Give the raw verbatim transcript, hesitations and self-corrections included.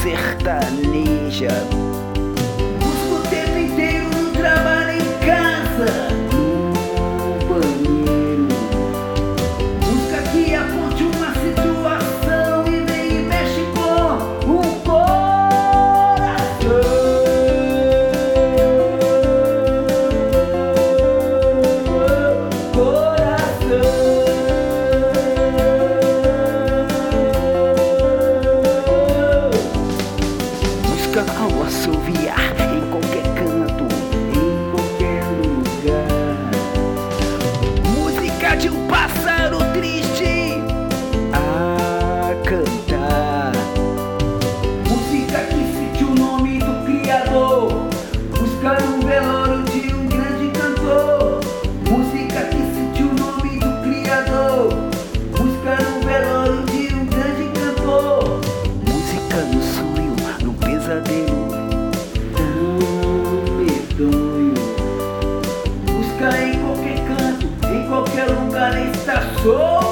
sertaneja. Busco o tempo inteiro no trabalho, em casa, no banheiro. Busca que aponte uma situação e vem e mexe com o coração. Ao assoviar em qualquer canto, em qualquer lugar, música de um pássaro triste a cantar, música que cite o nome do Criador, buscar um velório de um grande cantor, música que cite o nome do Criador, buscar um velório de um grande cantor, música no sonho, no pesadelo tão medonho. Busca em qualquer canto, em qualquer lugar, estação.